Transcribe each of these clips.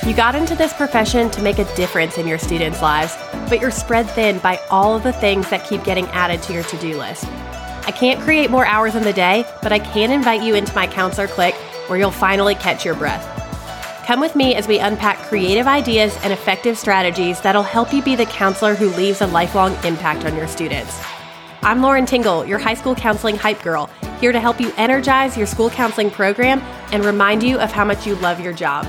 You got into this profession to make a difference in your students' lives, but you're spread thin by all of the things that keep getting added to your to-do list. I can't create more hours in the day, but I can invite you into my Counselor Click where you'll finally catch your breath. Come with me as we unpack creative ideas and effective strategies that'll help you be the counselor who leaves a lifelong impact on your students. I'm Lauren Tingle, your high school counseling hype girl, here to help you energize your school counseling program and remind you of how much you love your job.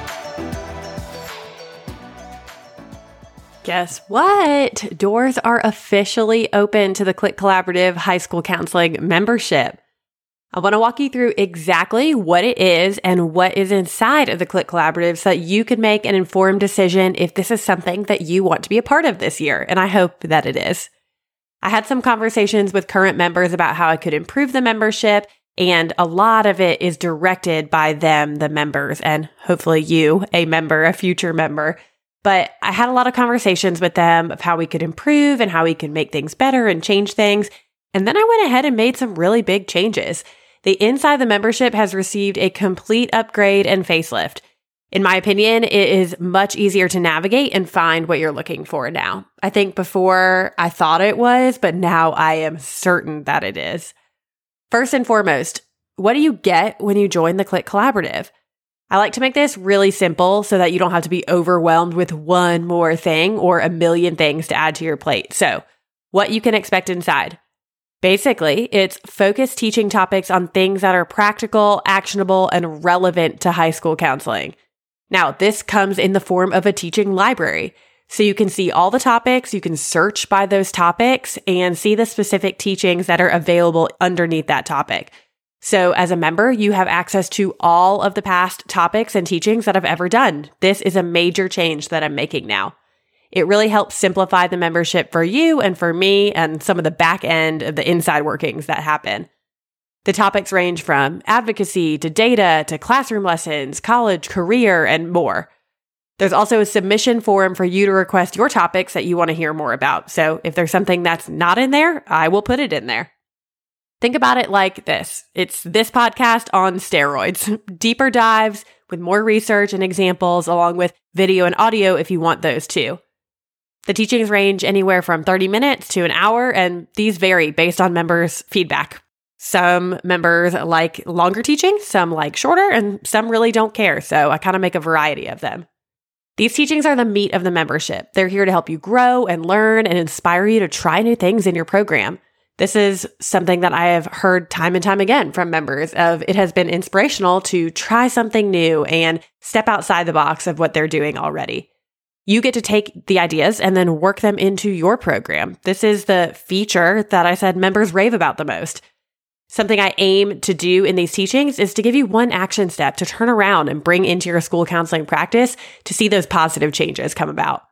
Guess what? Doors are officially open to the Click Collaborative High School Counseling membership. I want to walk you through exactly what it is and what is inside of the Click Collaborative so that you can make an informed decision if this is something that you want to be a part of this year, and I hope that it is. I had some conversations with current members about how I could improve the membership, and a lot of it is directed by them, the members, and hopefully you, a member, a future member. But I had a lot of conversations with them of how we could improve and how we can make things better and change things. And then I went ahead and made some really big changes. The inside of the membership has received a complete upgrade and facelift. In my opinion, it is much easier to navigate and find what you're looking for now. I think before I thought it was, but now I am certain that it is. First and foremost, what do you get when you join the Click Collaborative? I like to make this really simple so that you don't have to be overwhelmed with one more thing or a million things to add to your plate. So, what you can expect inside. Basically, it's focused teaching topics on things that are practical, actionable, and relevant to high school counseling. Now, this comes in the form of a teaching library. So you can see all the topics, you can search by those topics, and see the specific teachings that are available underneath that topic. So as a member, you have access to all of the past topics and teachings that I've ever done. This is a major change that I'm making now. It really helps simplify the membership for you and for me and some of the back end of the inside workings that happen. The topics range from advocacy to data to classroom lessons, college, career, and more. There's also a submission form for you to request your topics that you want to hear more about. So if there's something that's not in there, I will put it in there. Think about it like this. It's this podcast on steroids. Deeper dives with more research and examples along with video and audio if you want those too. The teachings range anywhere from 30 minutes to an hour, and these vary based on members' feedback. Some members like longer teaching, some like shorter, and some really don't care, so I kind of make a variety of them. These teachings are the meat of the membership. They're here to help you grow and learn and inspire you to try new things in your program. This is something that I have heard time and time again from members of it has been inspirational to try something new and step outside the box of what they're doing already. You get to take the ideas and then work them into your program. This is the feature that I said members rave about the most. Something I aim to do in these teachings is to give you one action step to turn around and bring into your school counseling practice to see those positive changes come about.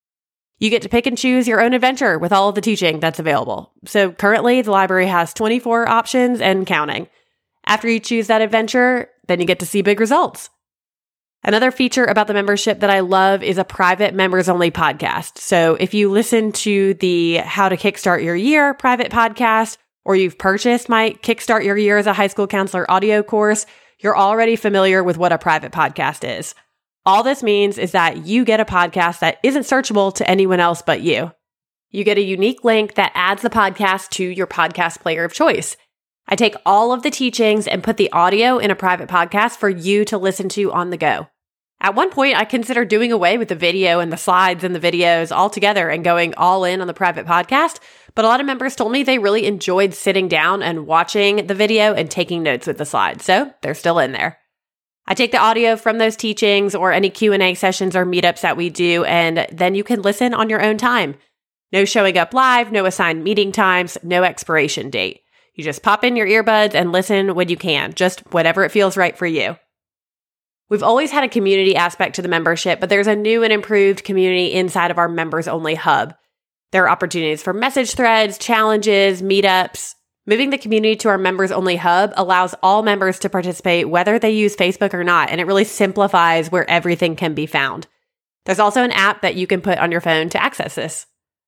You get to pick and choose your own adventure with all of the teaching that's available. So currently, the library has 24 options and counting. After you choose that adventure, then you get to see big results. Another feature about the membership that I love is a private members-only podcast. So if you listen to the How to Kickstart Your Year private podcast, or you've purchased my Kickstart Your Year as a High School Counselor audio course, you're already familiar with what a private podcast is. All this means is that you get a podcast that isn't searchable to anyone else but you. You get a unique link that adds the podcast to your podcast player of choice. I take all of the teachings and put the audio in a private podcast for you to listen to on the go. At one point, I considered doing away with the video and the slides and the videos altogether and going all in on the private podcast, but a lot of members told me they really enjoyed sitting down and watching the video and taking notes with the slides, so they're still in there. I take the audio from those teachings or any Q&A sessions or meetups that we do, and then you can listen on your own time. No showing up live, no assigned meeting times, no expiration date. You just pop in your earbuds and listen when you can, just whatever it feels right for you. We've always had a community aspect to the membership, but there's a new and improved community inside of our members-only hub. There are opportunities for message threads, challenges, meetups. Moving the community to our members-only hub allows all members to participate whether they use Facebook or not, and it really simplifies where everything can be found. There's also an app that you can put on your phone to access this.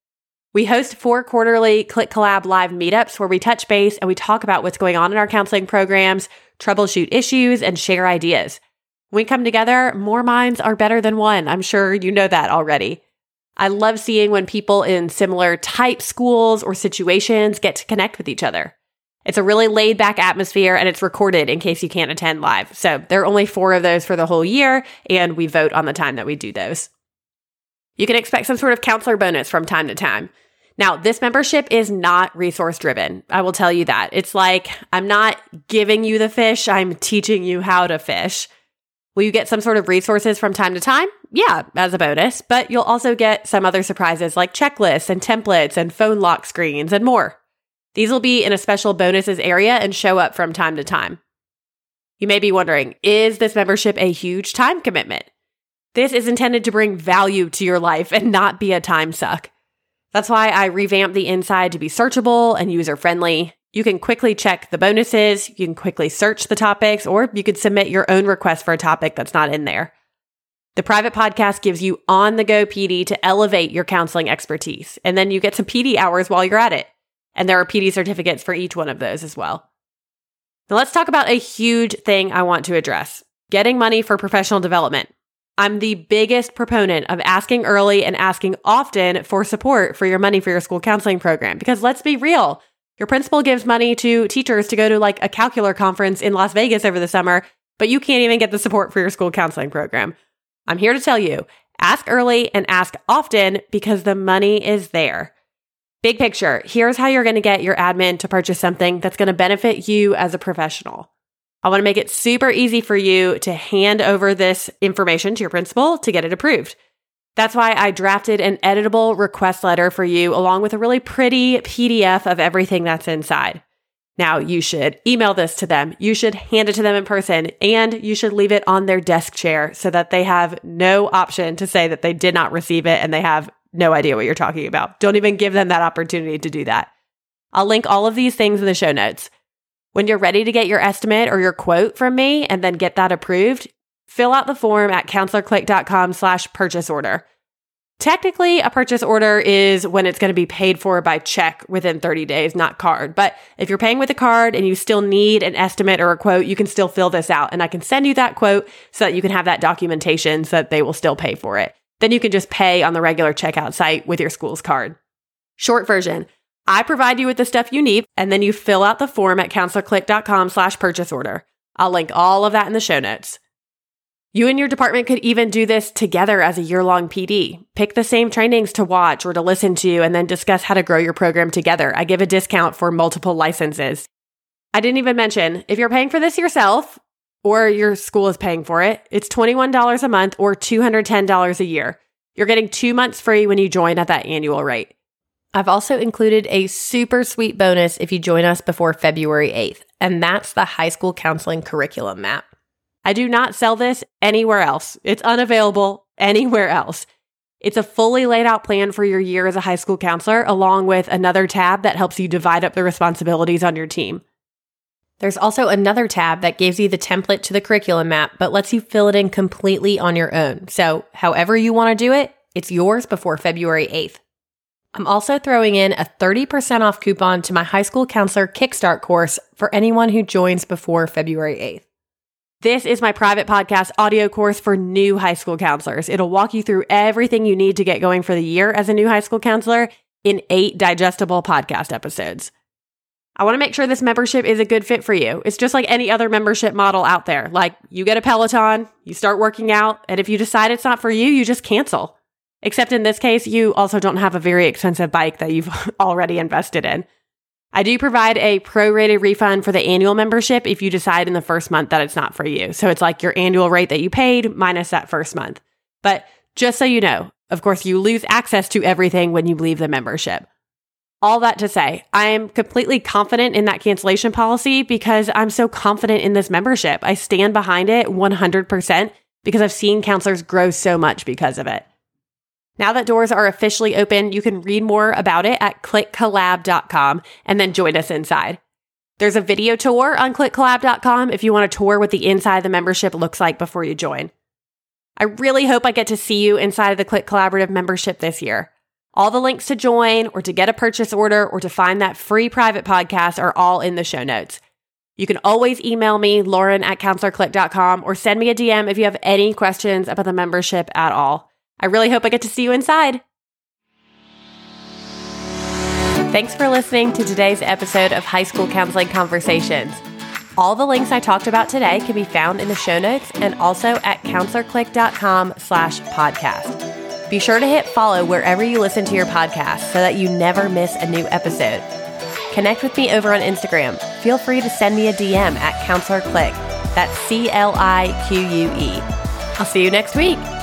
We host 4 quarterly Click Collab live meetups where we touch base and we talk about what's going on in our counseling programs, troubleshoot issues, and share ideas. When we come together, more minds are better than one. I'm sure you know that already. I love seeing when people in similar type schools or situations get to connect with each other. It's a really laid back atmosphere and it's recorded in case you can't attend live. So there are only 4 of those for the whole year and we vote on the time that we do those. You can expect some sort of counselor bonus from time to time. Now, this membership is not resource driven. I will tell you that. It's like, I'm not giving you the fish, I'm teaching you how to fish. Will you get some sort of resources from time to time? Yeah, as a bonus, but you'll also get some other surprises like checklists and templates and phone lock screens and more. These will be in a special bonuses area and show up from time to time. You may be wondering, is this membership a huge time commitment? This is intended to bring value to your life and not be a time suck. That's why I revamped the inside to be searchable and user-friendly. You can quickly check the bonuses, you can quickly search the topics, or you could submit your own request for a topic that's not in there. The private podcast gives you on-the-go PD to elevate your counseling expertise, and then you get some PD hours while you're at it. And there are PD certificates for each one of those as well. Now let's talk about a huge thing I want to address, getting money for professional development. I'm the biggest proponent of asking early and asking often for support for your money for your school counseling program, because let's be real. Your principal gives money to teachers to go to like a calcular conference in Las Vegas over the summer, but you can't even get the support for your school counseling program. I'm here to tell you, ask early and ask often because the money is there. Big picture, here's how you're going to get your admin to purchase something that's going to benefit you as a professional. I want to make it super easy for you to hand over this information to your principal to get it approved. That's why I drafted an editable request letter for you along with a really pretty PDF of everything that's inside. Now, you should email this to them, you should hand it to them in person, and you should leave it on their desk chair so that they have no option to say that they did not receive it and they have no idea what you're talking about. Don't even give them that opportunity to do that. I'll link all of these things in the show notes. When you're ready to get your estimate or your quote from me and then get that approved, fill out the form at counselorclick.com/purchase order. Technically, a purchase order is when it's going to be paid for by check within 30 days, not card. But if you're paying with a card and you still need an estimate or a quote, you can still fill this out. And I can send you that quote so that you can have that documentation so that they will still pay for it. Then you can just pay on the regular checkout site with your school's card. Short version, I provide you with the stuff you need, and then you fill out the form at counselorclick.com/purchase order. I'll link all of that in the show notes. You and your department could even do this together as a year-long PD. Pick the same trainings to watch or to listen to, and then discuss how to grow your program together. I give a discount for multiple licenses. I didn't even mention, if you're paying for this yourself, or your school is paying for it, it's $21 a month or $210 a year. You're getting 2 months free when you join at that annual rate. I've also included a super sweet bonus if you join us before February 8th, and that's the high school counseling curriculum map. I do not sell this anywhere else. It's unavailable anywhere else. It's a fully laid out plan for your year as a high school counselor, along with another tab that helps you divide up the responsibilities on your team. There's also another tab that gives you the template to the curriculum map, but lets you fill it in completely on your own. So however you want to do it, it's yours before February 8th. I'm also throwing in a 30% off coupon to my high school counselor Kickstart course for anyone who joins before February 8th. This is my private podcast audio course for new high school counselors. It'll walk you through everything you need to get going for the year as a new high school counselor in 8 digestible podcast episodes. I want to make sure this membership is a good fit for you. It's just like any other membership model out there. Like, you get a Peloton, you start working out, and if you decide it's not for you, you just cancel. Except in this case, you also don't have a very expensive bike that you've already invested in. I do provide a prorated refund for the annual membership if you decide in the first month that it's not for you. So it's like your annual rate that you paid minus that first month. But just so you know, of course, you lose access to everything when you leave the membership. All that to say, I am completely confident in that cancellation policy because I'm so confident in this membership. I stand behind it 100% because I've seen counselors grow so much because of it. Now that doors are officially open, you can read more about it at clickcollab.com and then join us inside. There's a video tour on clickcollab.com if you want to tour what the inside of the membership looks like before you join. I really hope I get to see you inside of the Click Collaborative membership this year. All the links to join or to get a purchase order or to find that free private podcast are all in the show notes. You can always email me, Lauren@counselorclick.com, or send me a DM if you have any questions about the membership at all. I really hope I get to see you inside. Thanks for listening to today's episode of High School Counseling Conversations. All the links I talked about today can be found in the show notes and also at counselorclick.com/podcast. Be sure to hit follow wherever you listen to your podcast so that you never miss a new episode. Connect with me over on Instagram. Feel free to send me a DM at counselorclick. That's CLIQUE. I'll see you next week.